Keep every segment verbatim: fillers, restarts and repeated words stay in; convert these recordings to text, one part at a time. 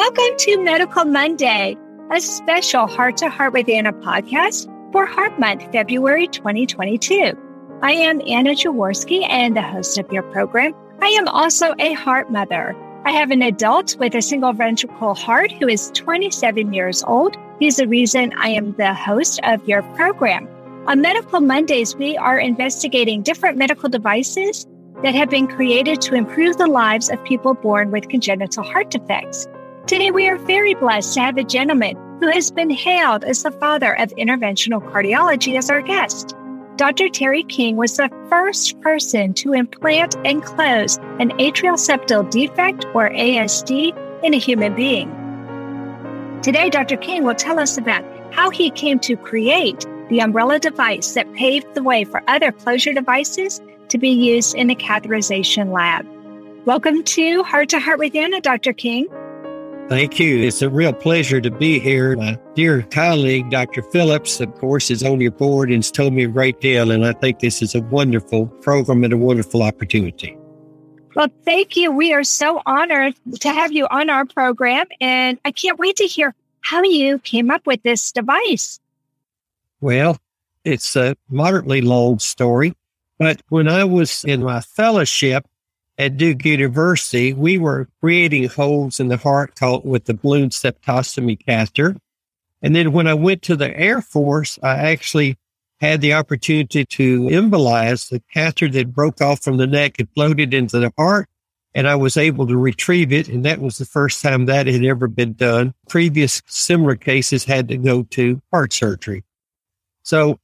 Welcome to Medical Monday, a special Heart to Heart with Anna podcast for Heart Month, February twenty twenty-two. I am Anna Jaworski and the host of your program. I am also a heart mother. I have an adult with a single ventricle heart who is twenty-seven years old. He's the reason I am the host of your program. On Medical Mondays, we are investigating different medical devices that have been created to improve the lives of people born with congenital heart defects. Today, we are very blessed to have a gentleman who has been hailed as the father of interventional cardiology as our guest. Doctor Terry King was the first person to implant and close an atrial septal defect, or A S D, in a human being. Today, Doctor King will tell us about how he came to create the umbrella device that paved the way for other closure devices to be used in the catheterization lab. Welcome to Heart to Heart with Anna, Doctor King. Thank you. It's a real pleasure to be here. My dear colleague, Doctor Phillips, of course, is on your board and has told me a great deal, and I think this is a wonderful program and a wonderful opportunity. Well, thank you. We are so honored to have you on our program, and I can't wait to hear how you came up with this device. Well, it's a moderately long story, but when I was in my fellowship at Duke University, we were creating holes in the heart called with the balloon septostomy catheter. And then when I went to the Air Force, I actually had the opportunity to embolize the catheter that broke off from the neck and floated into the heart. And I was able to retrieve it. And that was the first time that had ever been done. Previous similar cases had to go to heart surgery. So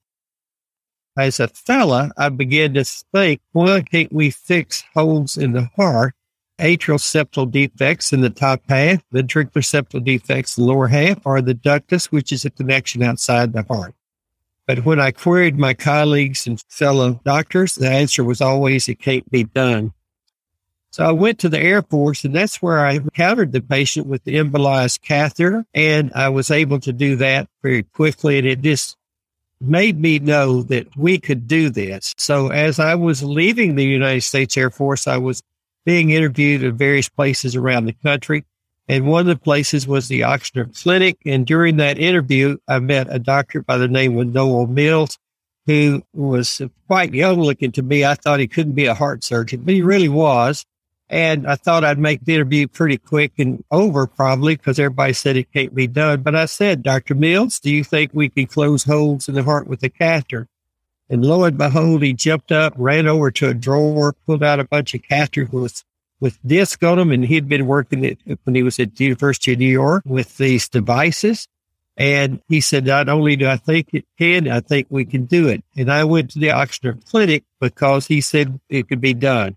as a fella, I began to think, why can't we fix holes in the heart, atrial septal defects in the top half, ventricular septal defects in the lower half, or the ductus, which is a connection outside the heart? But when I queried my colleagues and fellow doctors, the answer was always, it can't be done. So I went to the Air Force, and that's where I encountered the patient with the embolized catheter, and I was able to do that very quickly, and it just made me know that we could do this. So as I was leaving the United States Air Force, I was being interviewed at various places around the country. And one of the places was the Ochsner Clinic. And during that interview, I met a doctor by the name of Noel Mills, who was quite young looking to me. I thought he couldn't be a heart surgeon, but he really was. And I thought I'd make the interview pretty quick and over probably because everybody said it can't be done. But I said, Doctor Mills, do you think we can close holes in the heart with a catheter? And lo and behold, he jumped up, ran over to a drawer, pulled out a bunch of catheters with, with disc on them. And he'd been working at, when he was at the University of New York with these devices. And he said, not only do I think it can, I think we can do it. And I went to the Ochsner Clinic because he said it could be done.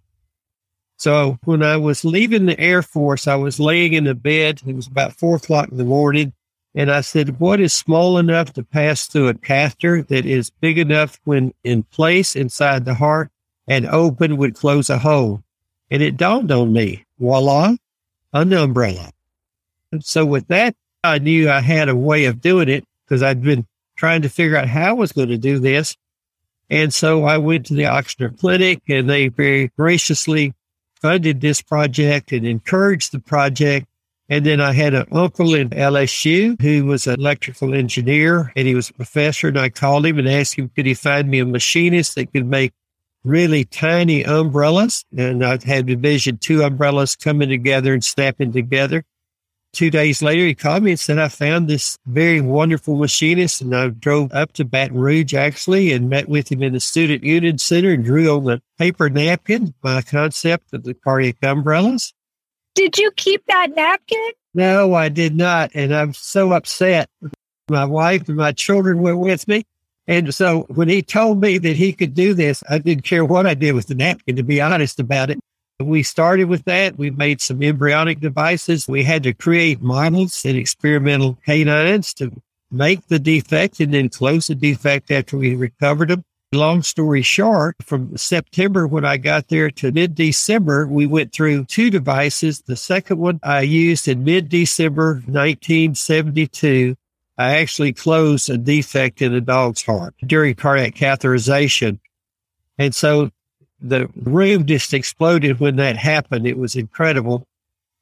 So when I was leaving the Air Force, I was laying in the bed. It was about four o'clock in the morning. And I said, what is small enough to pass through a catheter that is big enough when in place inside the heart and open would close a hole? And it dawned on me, voila, an umbrella. And so with that, I knew I had a way of doing it because I'd been trying to figure out how I was going to do this. And so I went to the Ochsner Clinic, and they very graciously funded this project and encouraged the project. And then I had an uncle in L S U who was an electrical engineer, and he was a professor. And I called him and asked him, could he find me a machinist that could make really tiny umbrellas? And I had envisioned two umbrellas coming together and snapping together. Two days later, he called me and said, I found this very wonderful machinist. And I drove up to Baton Rouge, actually, and met with him in the Student Union Center and drew on the paper napkin my concept of the cardiac umbrellas. Did you keep that napkin? No, I did not. And I'm so upset. My wife and my children were with me. And so when he told me that he could do this, I didn't care what I did with the napkin, to be honest about it. We started with that. We made some embryonic devices. We had to create models and experimental canines to make the defect and then close the defect after we recovered them. Long story short, from September when I got there to mid-December, we went through two devices. The second one I used in mid-December nineteen seventy-two. I actually closed a defect in a dog's heart during cardiac catheterization. And so the room just exploded when that happened. It was incredible.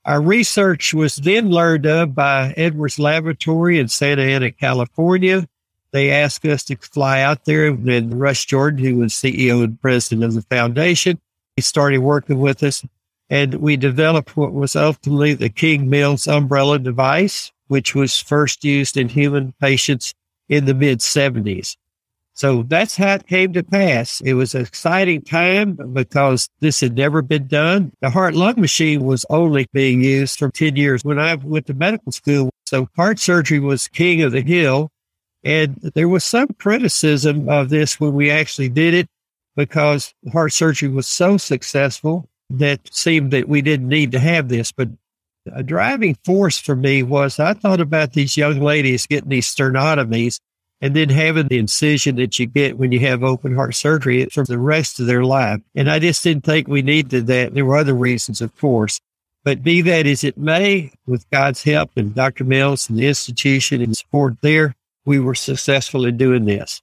Our research was then learned of by Edwards Laboratory in Santa Ana, California. They asked us to fly out there, and Russ Jordan, who was C E O and president of the foundation, he started working with us, and we developed what was ultimately the King Mills umbrella device, which was first used in human patients in the mid seventies. So that's how it came to pass. It was an exciting time because this had never been done. The heart-lung machine was only being used for ten years when I went to medical school. So heart surgery was king of the hill. And there was some criticism of this when we actually did it because heart surgery was so successful that it seemed that we didn't need to have this. But a driving force for me was I thought about these young ladies getting these sternotomies and then having the incision that you get when you have open heart surgery for the rest of their life. And I just didn't think we needed that. There were other reasons, of course. But be that as it may, with God's help and Doctor Mills and the institution and support there, we were successful in doing this.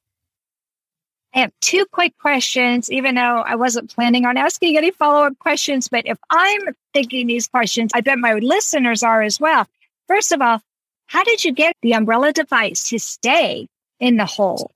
I have two quick questions, even though I wasn't planning on asking any follow-up questions. But if I'm thinking these questions, I bet my listeners are as well. First of all, how did you get the umbrella device to stay in the hole?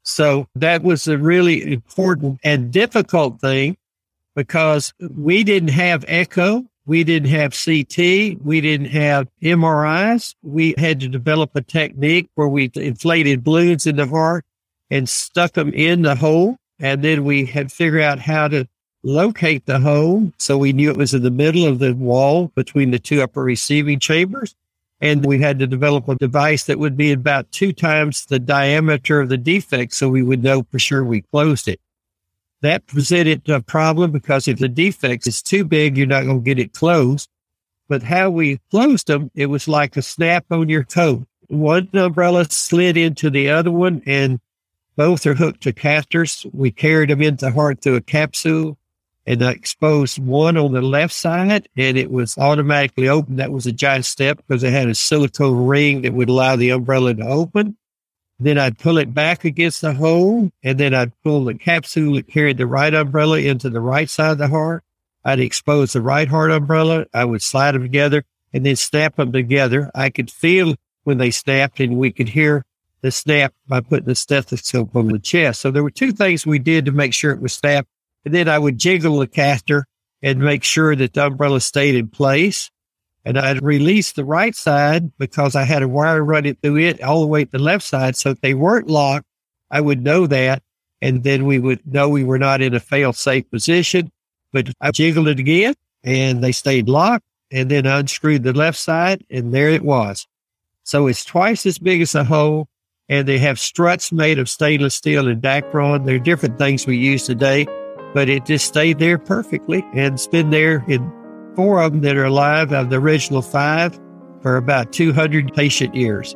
So that was a really important and difficult thing because we didn't have echo. We didn't have C T. We didn't have M R Is. We had to develop a technique where we inflated balloons in the heart and stuck them in the hole. And then we had to figure out how to locate the hole. So we knew it was in the middle of the wall between the two upper receiving chambers. And we had to develop a device that would be about two times the diameter of the defect so we would know for sure we closed it. That presented a problem because if the defect is too big, you're not going to get it closed. But how we closed them, it was like a snap on your coat. One umbrella slid into the other one, and both are hooked to catheters. We carried them into the heart through a capsule, and I exposed one on the left side, and it was automatically open. That was a giant step because it had a silicone ring that would allow the umbrella to open. Then I'd pull it back against the hole, and then I'd pull the capsule that carried the right umbrella into the right side of the heart. I'd expose the right heart umbrella. I would slide them together and then snap them together. I could feel when they snapped, and we could hear the snap by putting the stethoscope on the chest. So there were two things we did to make sure it was snapped. And then I would jiggle the catheter and make sure that the umbrella stayed in place. And I'd release the right side because I had a wire running through it all the way to the left side. So if they weren't locked, I would know that. And then we would know we were not in a fail-safe position. But I jiggled it again, and they stayed locked. And then I unscrewed the left side, and there it was. So it's twice as big as a hole. And they have struts made of stainless steel and Dacron. They're different things we use today. But it just stayed there perfectly. And it's been there in four of them that are alive out of the original five for about two hundred patient years.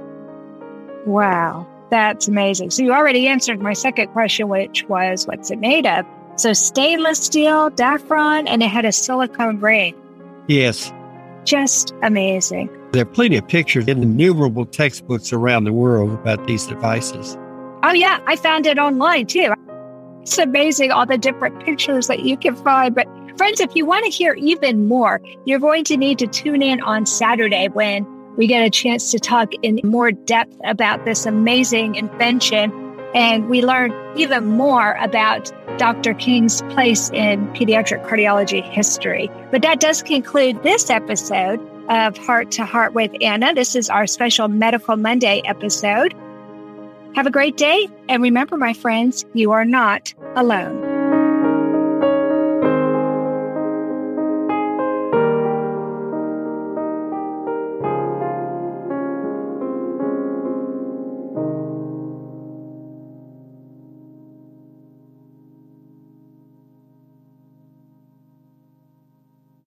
Wow, that's amazing. So you already answered my second question, which was, what's it made of? So stainless steel, Dacron, and it had a silicone ring. Yes. Just amazing. There are plenty of pictures in innumerable textbooks around the world about these devices. Oh, yeah, I found it online, too. It's amazing, all the different pictures that you can find. But friends, if you want to hear even more, you're going to need to tune in on Saturday when we get a chance to talk in more depth about this amazing invention. And we learn even more about Doctor King's place in pediatric cardiology history. But that does conclude this episode of Heart to Heart with Anna. This is our special Medical Monday episode. Have a great day. And remember, my friends, you are not alone.